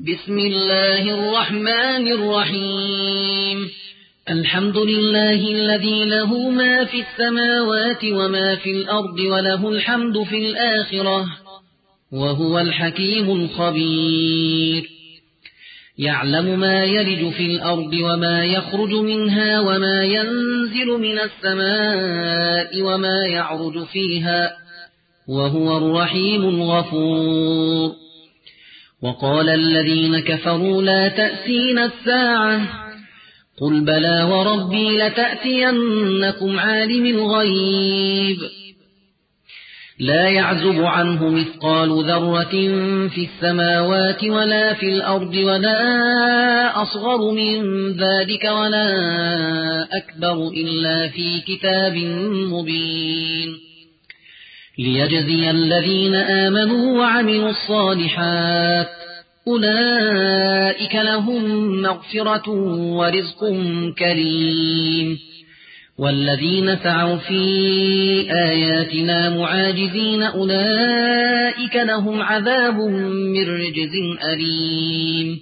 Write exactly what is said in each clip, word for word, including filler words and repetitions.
بسم الله الرحمن الرحيم الحمد لله الذي له ما في السماوات وما في الأرض وله الحمد في الآخرة وهو الحكيم الخبير يعلم ما يلج في الأرض وما يخرج منها وما ينزل من السماء وما يعرج فيها وهو الرحيم الغفور وقال الذين كفروا لا تأتينا الساعة قل بلى وربي لتأتينكم عالم الغيب لا يعزب عنه مثقال ذرة في السماوات ولا في الأرض ولا أصغر من ذلك ولا أكبر إلا في كتاب مبين ليجزي الذين آمنوا وعملوا الصالحات أولئك لهم مغفرة ورزق كريم والذين سعوا في آياتنا معاجزين أولئك لهم عذاب من رجز أليم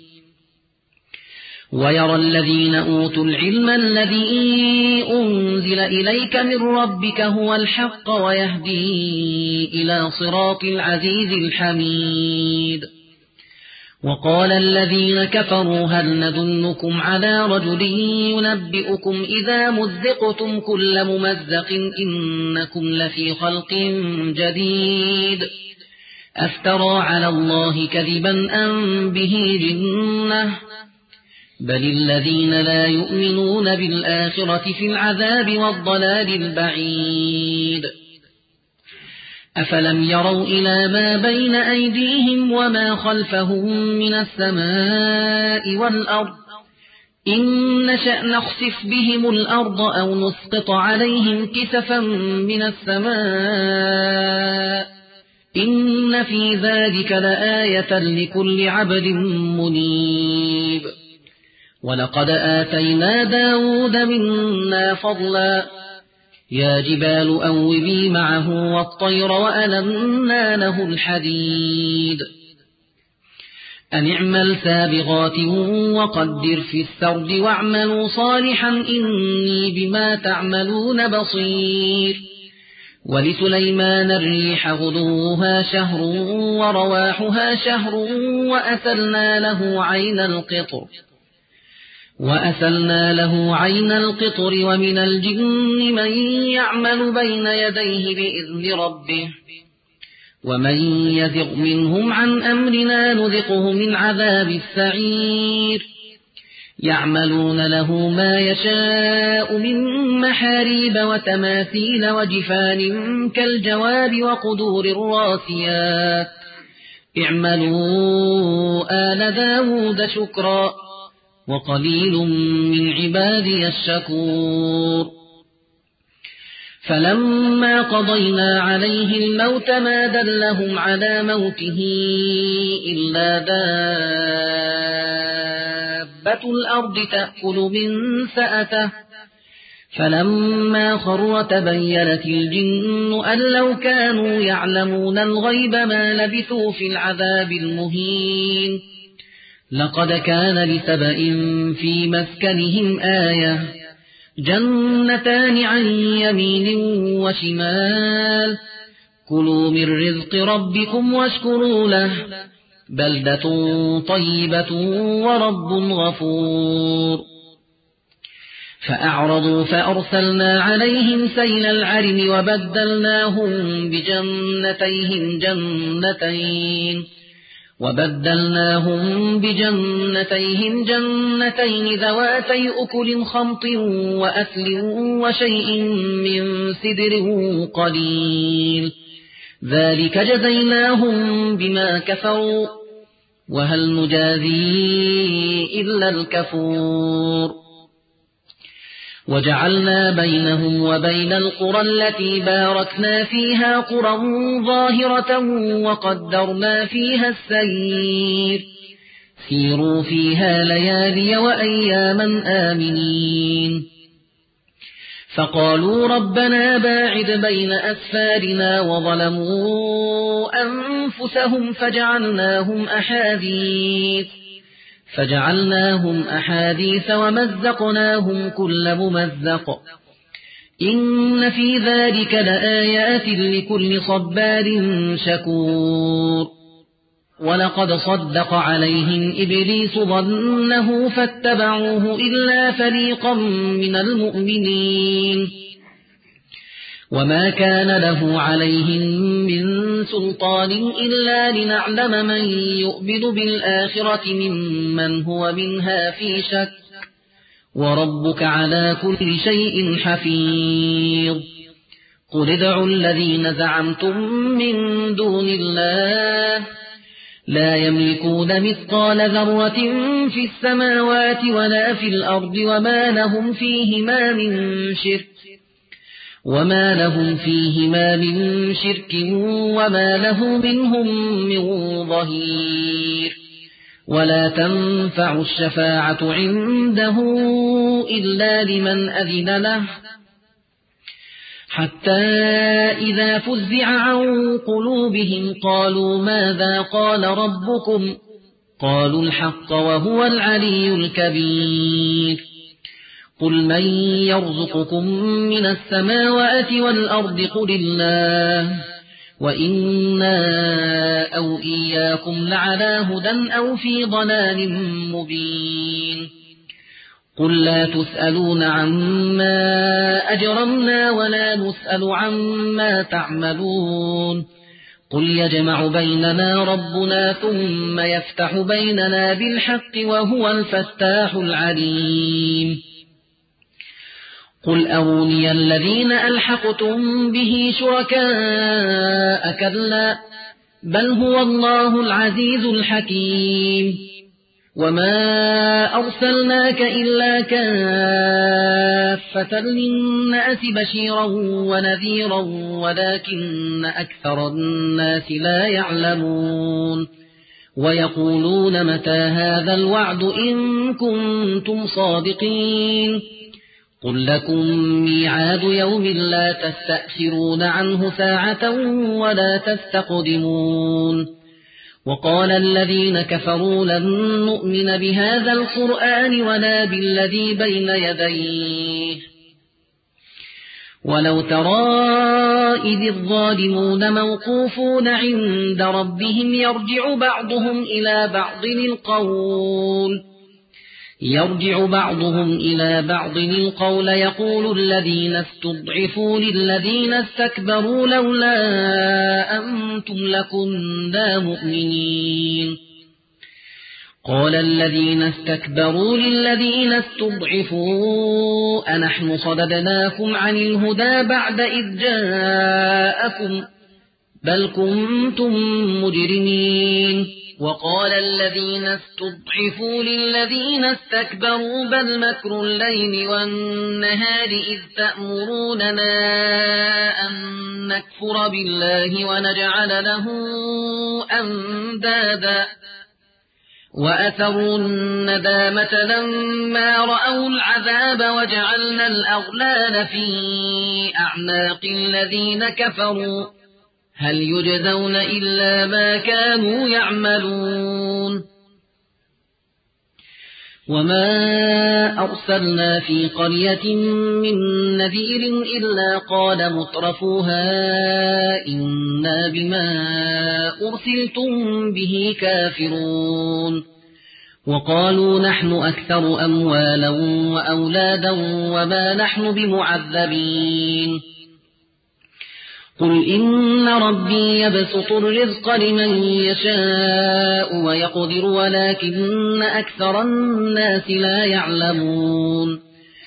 ويرى الذين أوتوا العلم الذي أنزل إليك من ربك هو الحق ويهدي إلى صراط العزيز الحميد وقال الذين كفروا هل ندلكم على رجل ينبئكم إذا مزقتم كل ممزق إنكم لفي خلق جديد أفترى على الله كذبا أم به جنة بل الذين لا يؤمنون بالآخرة في العذاب والضلال البعيد أفلم يروا إلى ما بين أيديهم وما خلفهم من السماء والأرض إن نشأ نخسف بهم الأرض أو نسقط عليهم كسفا من السماء إن في ذلك لآية لكل عبد منيب ولقد آتينا داود منا فضلا يا جبال أوبي معه والطير وألنا له الحديد أن اعمل سابغات وقدر في السرد واعملوا صالحا إني بما تعملون بصير ولسليمان الريح غدوها شهر ورواحها شهر وأسلنا له عين القطر وأسلنا له عين القطر ومن الجن من يعمل بين يديه بإذن ربه ومن يزغ منهم عن أمرنا نذقه من عذاب السعير يعملون له ما يشاء من محاريب وتماثيل وجفان كالجواب وقدور الراسيات اعملوا آل داود شكرا وقليل من عبادي الشكور فلما قضينا عليه الموت ما دلهم على موته إلا دابة الأرض تأكل من سأته فلما خر تبينت الجن أن لو كانوا يعلمون الغيب ما لبثوا في العذاب المهين لقد كان لسبإ في مسكنهم آية جنتان عن يمين وشمال كلوا من رزق ربكم واشكروا له بلدة طيبة ورب غفور فأعرضوا فأرسلنا عليهم سيل العرم وبدلناهم بجنتيهم جنتين وبدلناهم بجنتيهم جنتين ذواتي أكل خمط وأثل وشيء من سدر قليل ذلك جزيناهم بما كفروا وهل نجازي إلا الكفور وجعلنا بينهم وبين القرى التي باركنا فيها قرى ظاهرة وقدرنا فيها السير سيروا فيها ليالي وأياما آمنين فقالوا ربنا باعد بين أسفارنا وظلموا أنفسهم فجعلناهم أحاديث فجعلناهم أحاديث ومزقناهم كل ممزق إن في ذلك لآيات لكل صبار شكور ولقد صدق عليهم إبليس ظنه فاتبعوه إلا فريقا من المؤمنين وما كان له عليهم من سلطان إلا لنعلم من يؤمن بالآخرة ممن هو منها في شك وربك على كل شيء حفيظ قل ادعوا الذين زعمتم من دون الله لا يملكون مثقال ذرة في السماوات ولا في الأرض وما لهم فيهما من شرك وما لهم فيهما من شرك وما له منهم من ظهير ولا تنفع الشفاعة عنده إلا لمن أذن له حتى إذا فزع عن قلوبهم قالوا ماذا قال ربكم قالوا الحق وهو العلي الكبير قل من يرزقكم من السماوات والأرض قل الله وإنا أو إياكم لعلى هدى أو في ضلال مبين قل لا تسألون عما أجرمنا ولا نسأل عما تعملون قل يجمع بيننا ربنا ثم يفتح بيننا بالحق وهو الفتاح العليم قل أروني الذين ألحقتم به شركاء كلا بل هو الله العزيز الحكيم وما أرسلناك إلا كافة للناس بشيرا ونذيرا ولكن أكثر الناس لا يعلمون ويقولون متى هذا الوعد إن كنتم صادقين قل لكم ميعاد يوم لا تستأخرون عنه ساعة ولا تستقدمون وقال الذين كفروا لن نؤمن بهذا القرآن ولا بالذي بين يديه ولو ترى إذ الظالمون موقوفون عند ربهم يرجع بعضهم إلى بعض القول يرجع بعضهم إلى بعض القول يقول الذين استضعفوا للذين استكبروا لولا أنتم لكنا مؤمنين قال الذين استكبروا للذين استضعفوا أنحن صددناكم عن الهدى بعد إذ جاءكم بل كنتم مجرمين وقال الذين استضعفوا للذين استكبروا بل مكر الليل والنهار إذ تأمروننا أن نكفر بالله ونجعل له أندادا وأثروا الندامة لما رأوا العذاب وجعلنا الأغلال في أعناق الذين كفروا هل يجزون إلا ما كانوا يعملون وما أرسلنا في قرية من نذير إلا قال مترفوها إنا بما أرسلتم به كافرون وقالوا نحن أكثر أموالا وأولادا وما نحن بمعذبين قل إن ربي يبسط الرزق لمن يشاء ويقدر ولكن أكثر الناس لا يعلمون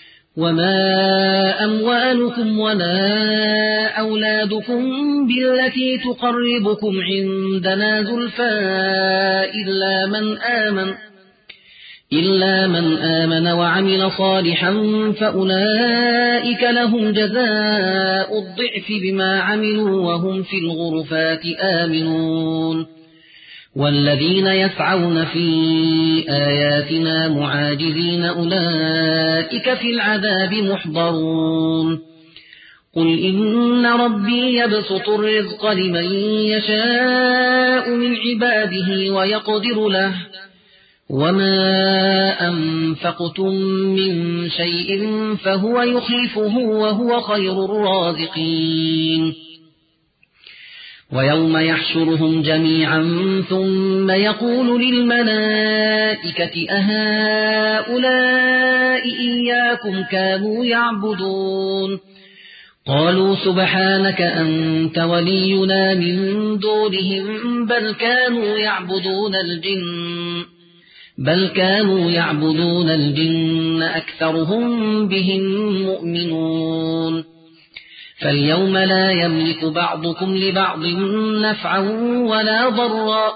وما أموالكم ولا أولادكم بالتي تقربكم عندنا زلفى إلا من آمن إلا من آمن وعمل صالحا فأولئك لهم جزاء الضعف بما عملوا وهم في الغرفات آمنون والذين يسعون في آياتنا معاجزين أولئك في العذاب محضرون قل إن ربي يبسط الرزق لمن يشاء من عباده ويقدر له وما أنفقتم من شيء فهو يخلفه وهو خير الرازقين ويوم يحشرهم جميعا ثم يقول للملائكة أهؤلاء إياكم كانوا يعبدون قالوا سبحانك أنت ولينا من دونهم بل كانوا يعبدون الجن بل كانوا يعبدون الجن أكثرهم بهم مؤمنون فاليوم لا يملك بعضكم لبعض نفعا ولا ضرا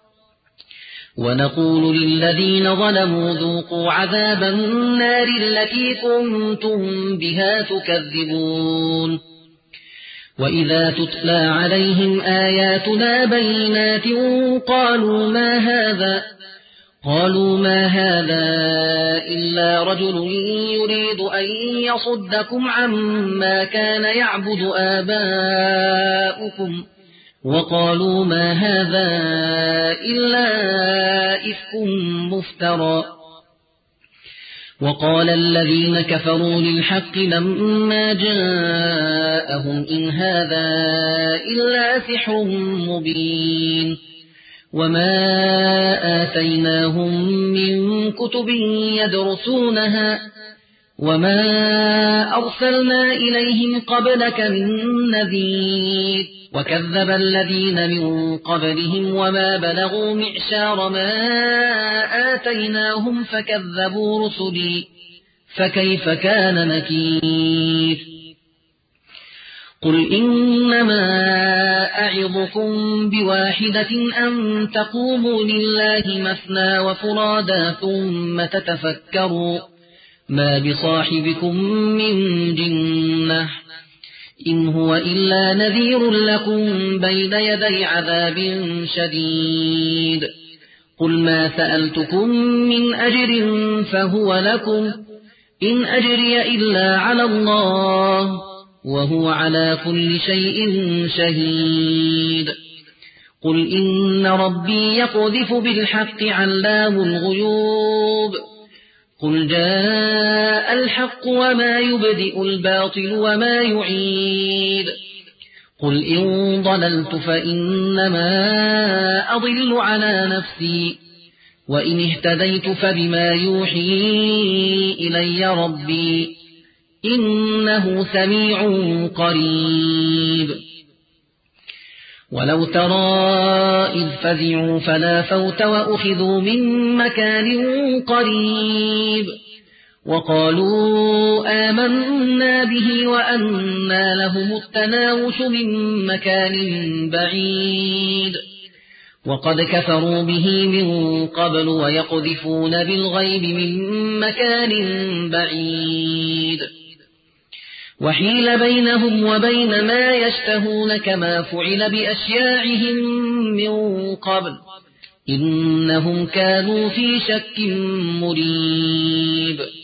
ونقول للذين ظلموا ذوقوا عذاب النار التي كنتم بها تكذبون وإذا تتلى عليهم آياتنا بينات قالوا ما هذا قالوا ما هذا إلا رجل يريد أن يصدكم عما كان يعبد آباؤكم وقالوا ما هذا إلا إفك مفترى وقال الذين كفروا للحق لما جاءهم إن هذا إلا سحر مبين وما آتيناهم من كتب يدرسونها وما أرسلنا إليهم قبلك من نذير وكذب الذين من قبلهم وما بلغوا معشار ما آتيناهم فكذبوا رسلي فكيف كان نكير قل إنما أعظكم بواحدة أن تقوموا لله مثنى وفرادا ثم تتفكروا ما بصاحبكم من جنة إن هو إلا نذير لكم بين يدي عذاب شديد قل ما سألتكم من أجر فهو لكم إن أجري إلا على الله وهو على كل شيء شهيد قل إن ربي يقذف بالحق علام الغيوب قل جاء الحق وما يبدئ الباطل وما يعيد قل إن ضللت فإنما أضل على نفسي وإن اهتديت فبما يوحي إلي ربي إنه سميع قريب ولو ترى إذ فزعوا فلا فوت وأخذوا من مكان قريب وقالوا آمنا به وأنى لهم التناوش من مكان بعيد وقد كفروا به من قبل ويقذفون بالغيب من مكان بعيد وحيل بينهم وبين ما يشتهون كما فعل بأشياعهم من قبل إنهم كانوا في شك مريب